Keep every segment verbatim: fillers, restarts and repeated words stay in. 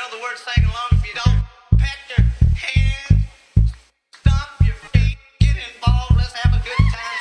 know the words, sing along. If you don't, pat your hands, stomp your feet, get involved. Let's have a good time.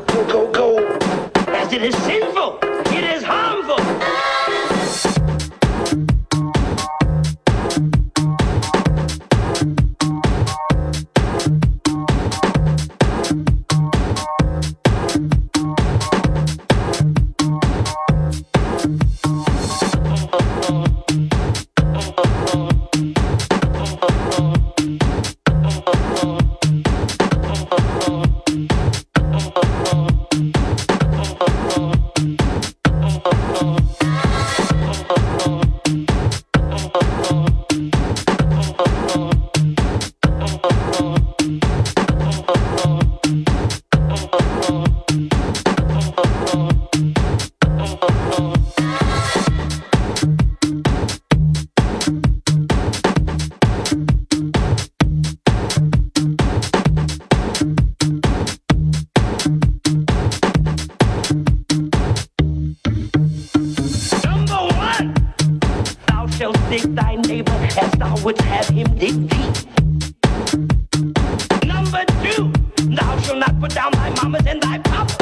As it is sinful, it is harmful. shalt dig thy neighbor as thou wouldst have him dig thee. Number two, thou shalt not put down thy mamas and thy papas.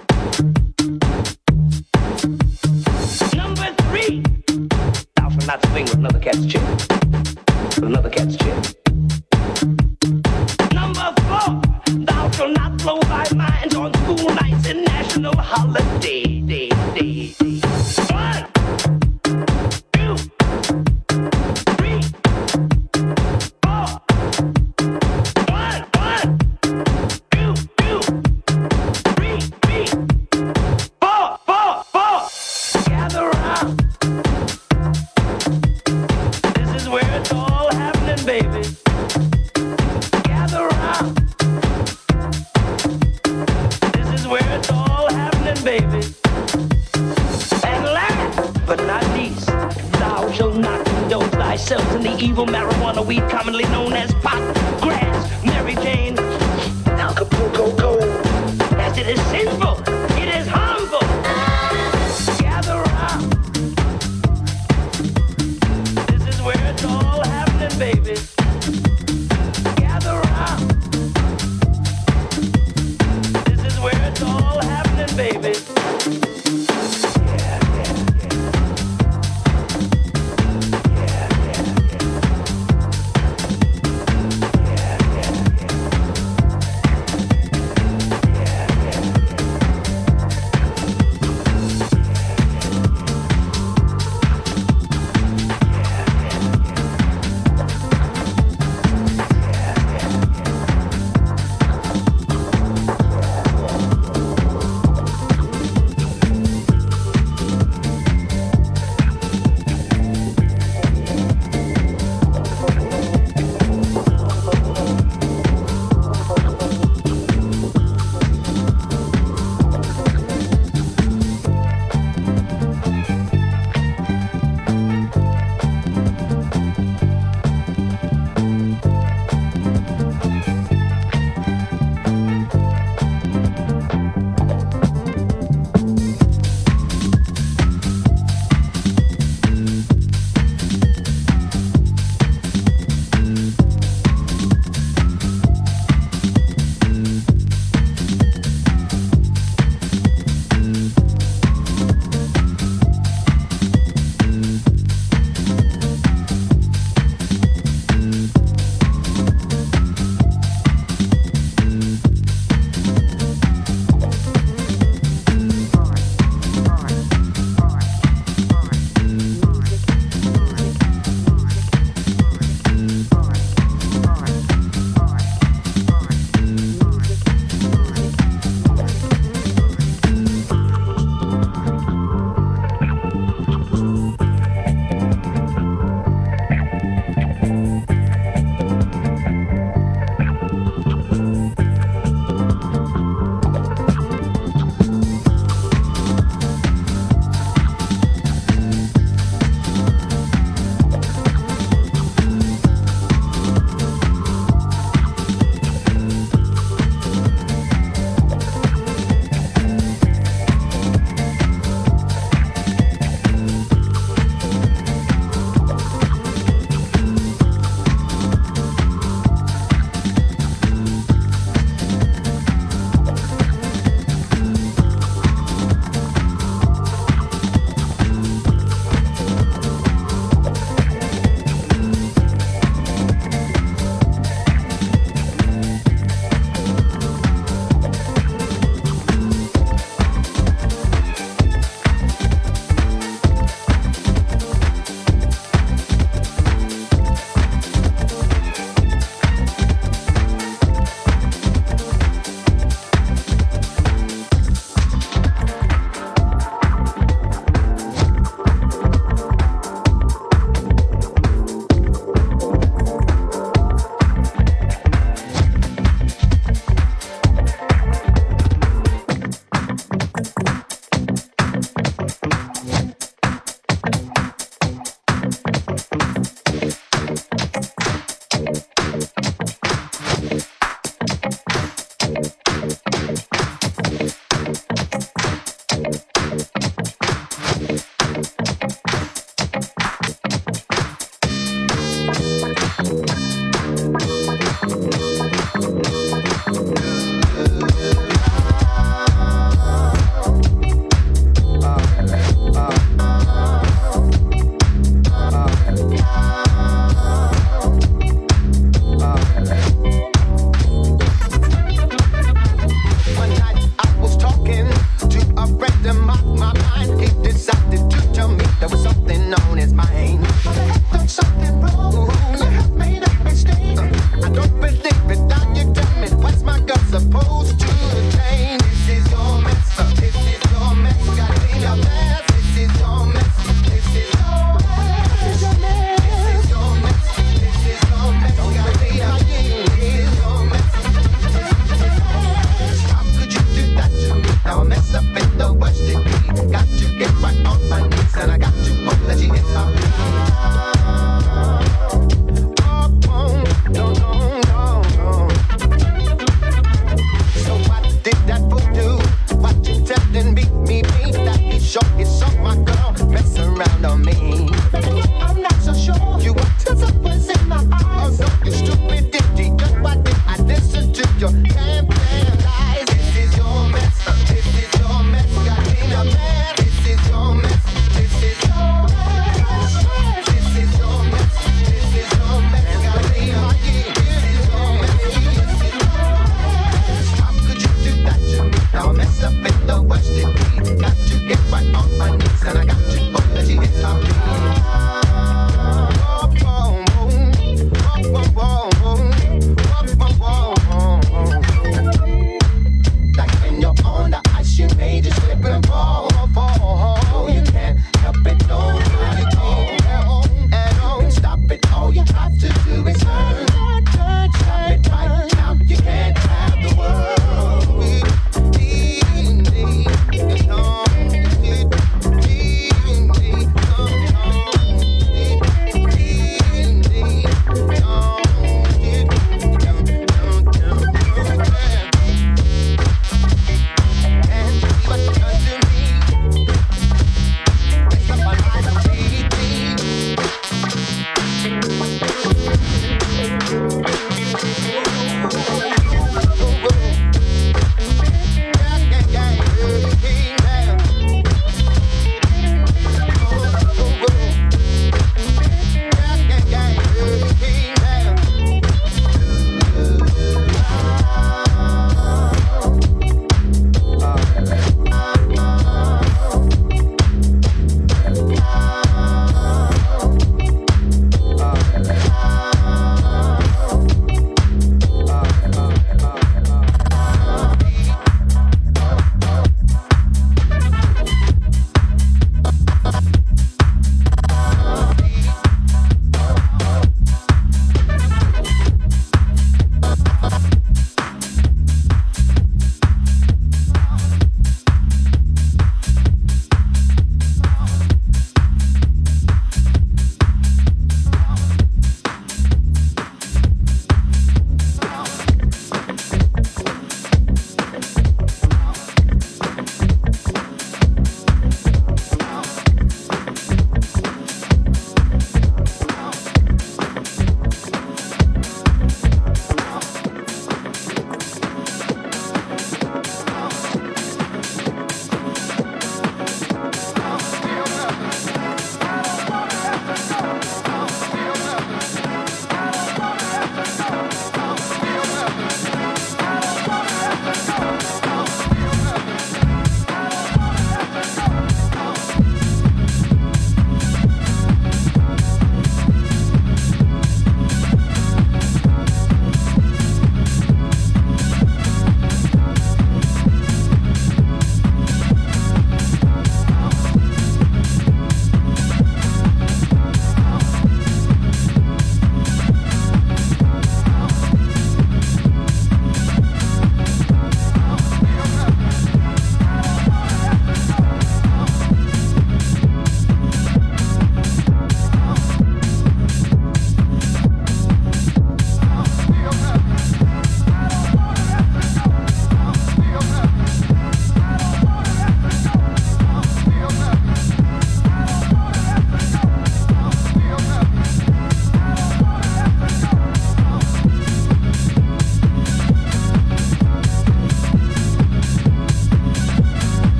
Number three, thou shalt not swing with another cat's chick. With another cat's chick. Number four, thou shalt not blow thy mind on school nights and national holiday. Day, day, day. One, two, three, four. One, one, two, two, three, three, four, four, four. Gather round. This is where it's all happening, baby. Gather round. This is where it's all happening, baby. And last but not least, thou shalt not indulge thyself in the evil marijuana weed commonly known as pot, grass, Mary Jane, Acapulco gold. As it is sinful, it is harmful. Gather round. This is where it's all happening, baby. Gather round. This is where it's all happening, baby. Yeah, yeah, yeah. Yeah, yeah, yeah. Yeah, yeah, yeah. Yeah, yeah, yeah. mine. But I have done something wrong. I have made a mistake. I don't believe it. Now you tell me what's my girl supposed to attain? This is your mess. This is your mess. Got clean your mess. This is your mess. This is your mess. This is your mess. This is your mess. This is your mess. Got clean your mess. This is your mess. How could you do that to me? Now I mess up in the worst degree. Got to get right on my knees and I got to apologize.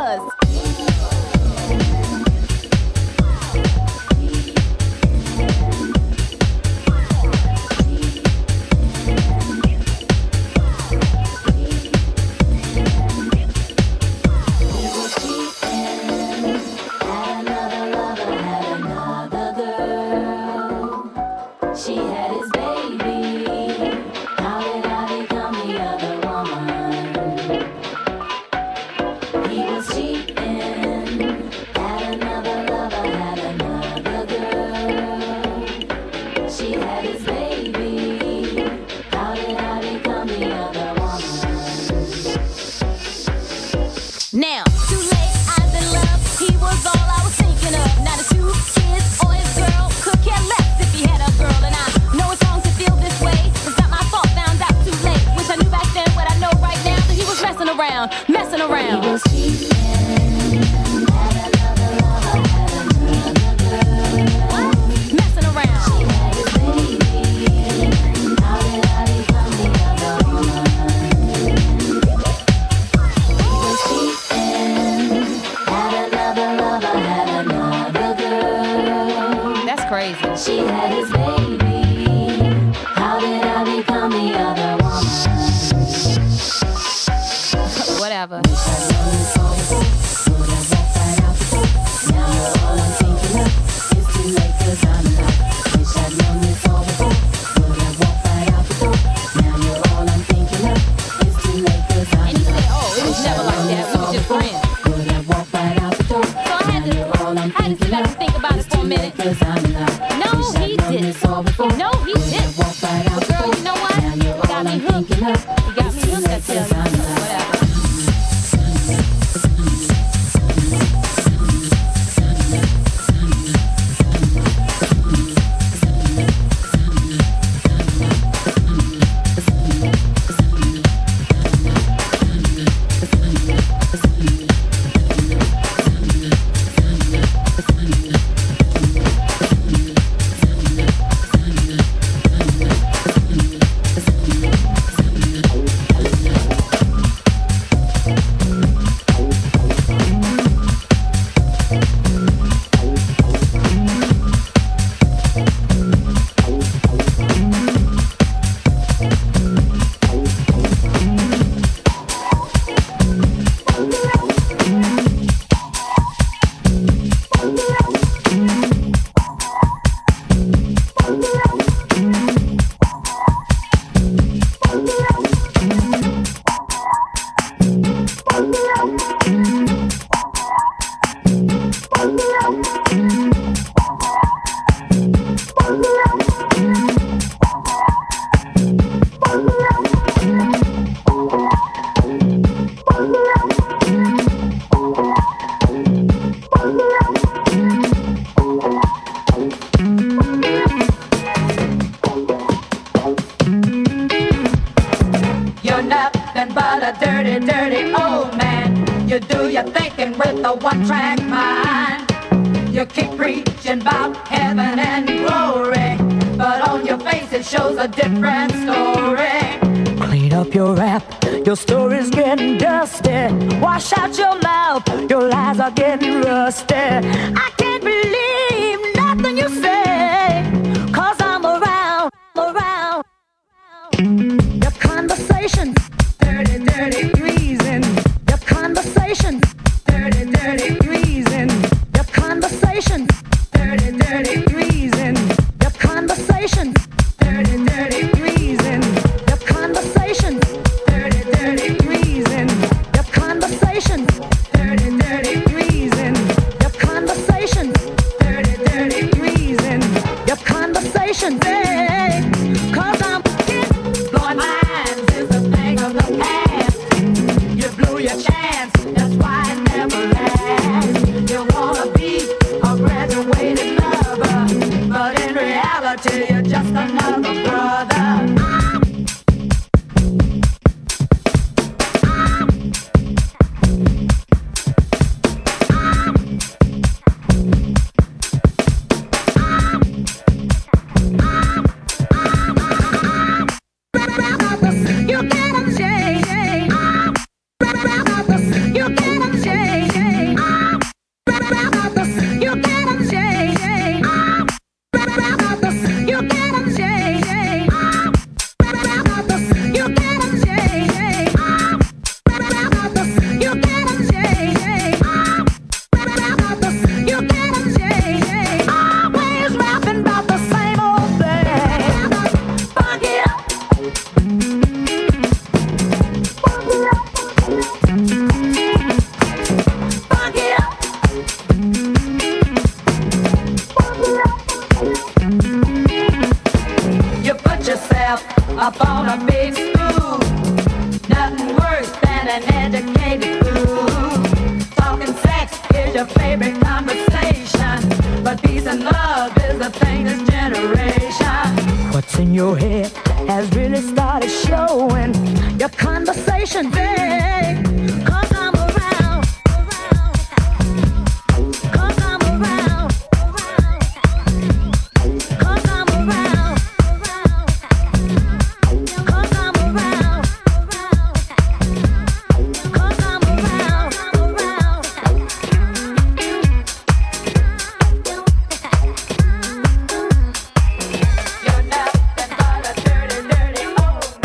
was. Now, too late, I was in love. He was all I was thinking of. Now the two kids or his girl could care less if he had a girl. And I know it's wrong to feel this way. It's not my fault, found out too late. Wish I knew back then what I know right now. That he was messing around, messing around. He was cheating. Had another lover, had another girl. What? Messing around. She had his baby. How did I become the other woman? He was cheating. Crazy. She had his baby. How did I become the other woman? Whatever. Now all I'm thinking of is too late 'cause I'm in love. Wish I'd known this all before. Would have walked right out the door. Now you're all I'm thinking of is too late 'cause I'm in love. And he said, oh, it was never like that. We were just friends. Would have walked right out the door. So I had to, I had to let him think about it for a minute. No, he didn't. No, he didn't. But girl, you know what? He got me hooked. He got me hooked, I tell you. Whatever. You get and love is the thing this generation. What's in your head has really started showing. Your conversation, babe. Cause I'm around. Cause I'm around. Cause I'm around. Cause I'm around. Cause I'm around. You're nothing but a dirty, dirty old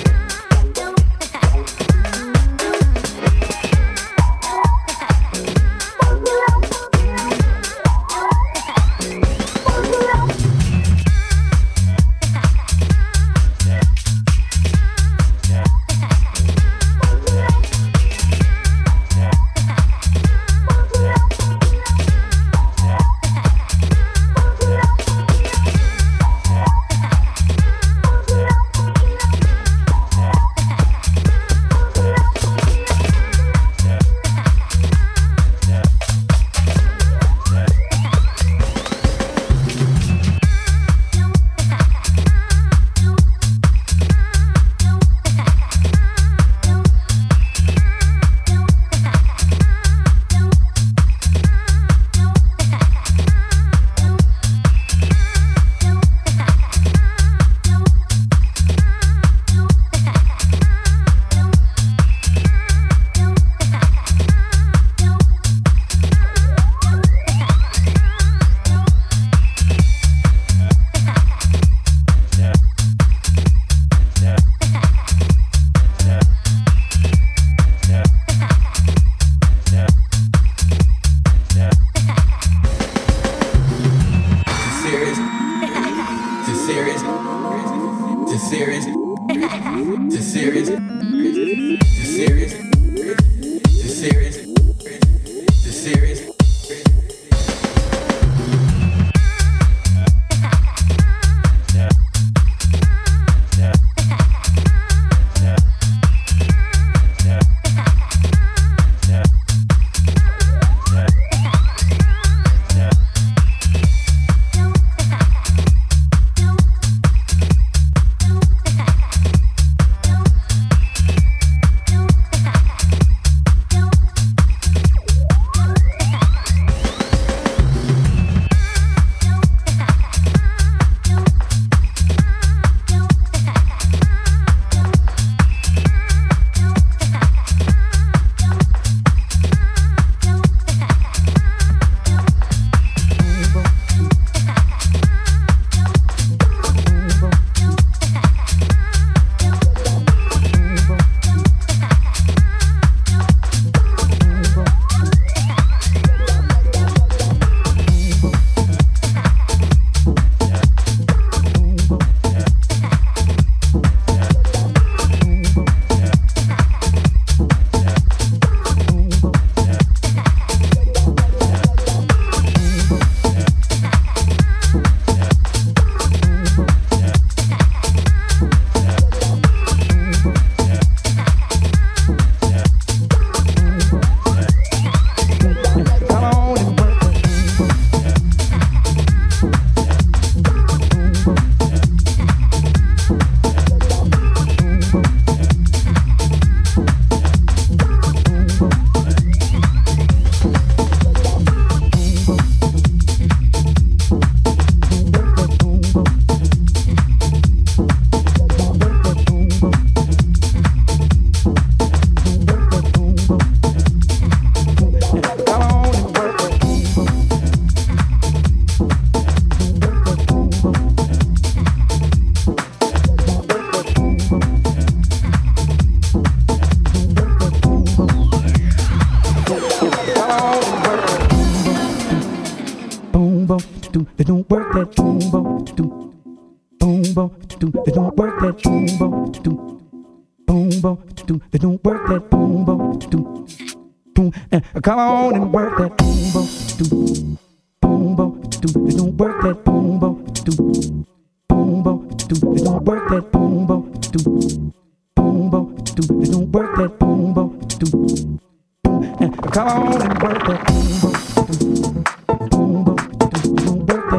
It don't work that boom boom boom boom boom It don't work that boom boom boom boom boom It don't work that boom boom boom boom. Come on and work that boom boom boom boom boom. It don't work that boom boom boom boom boom. It don't work that boom boom boom boom boom. It don't work that boom boom boom boom. Come on and work that boom boom boom boom. It don't work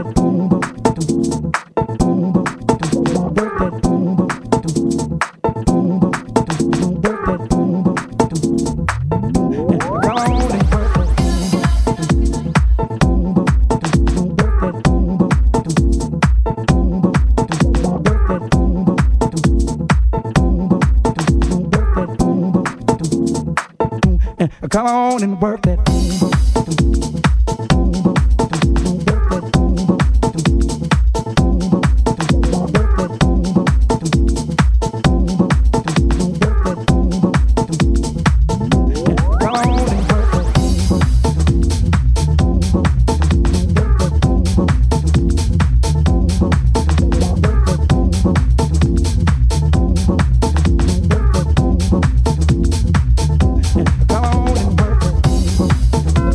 Come on and work that boom boom. Come on and work it.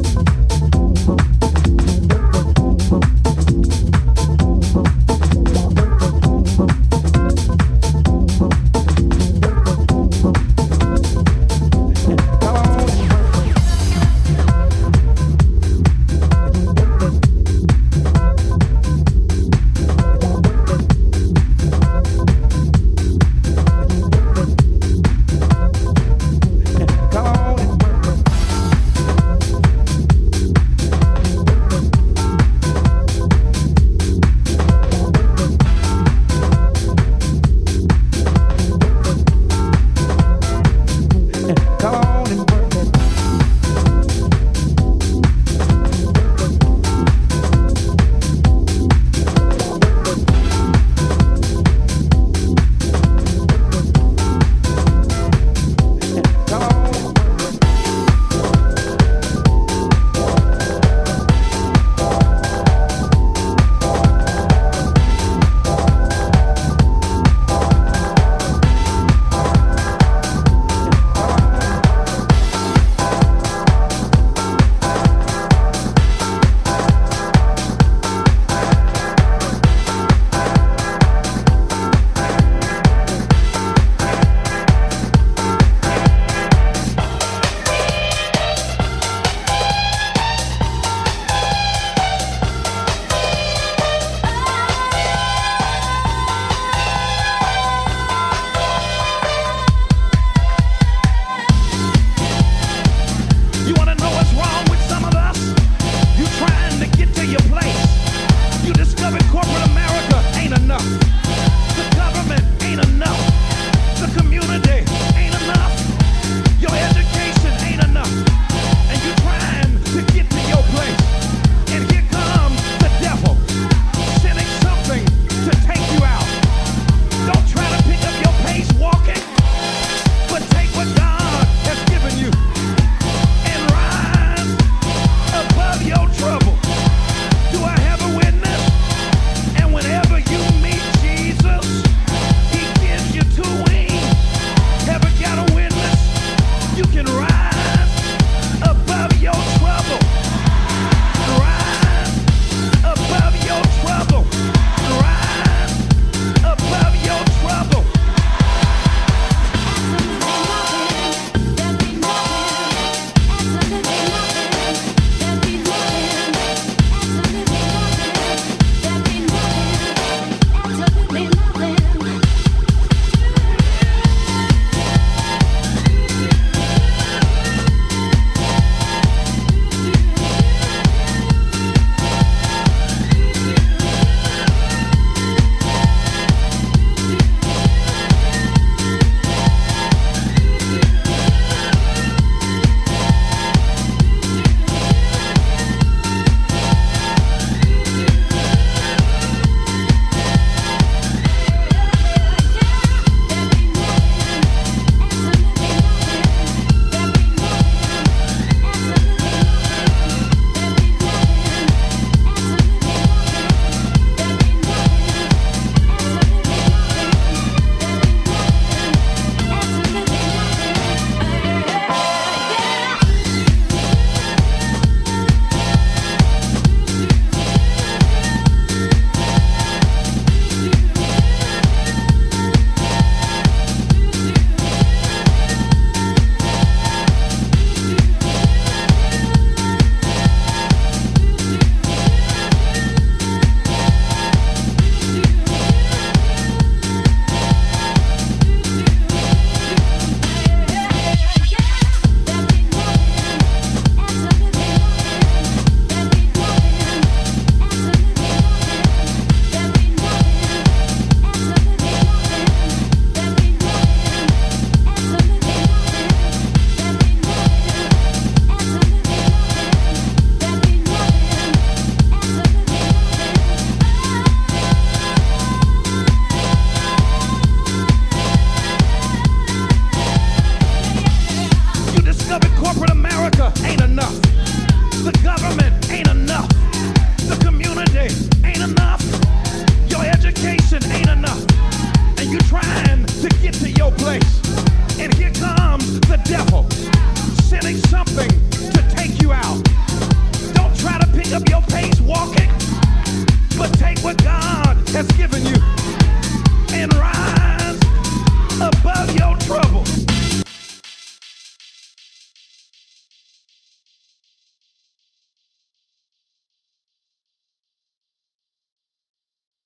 Take what God has given you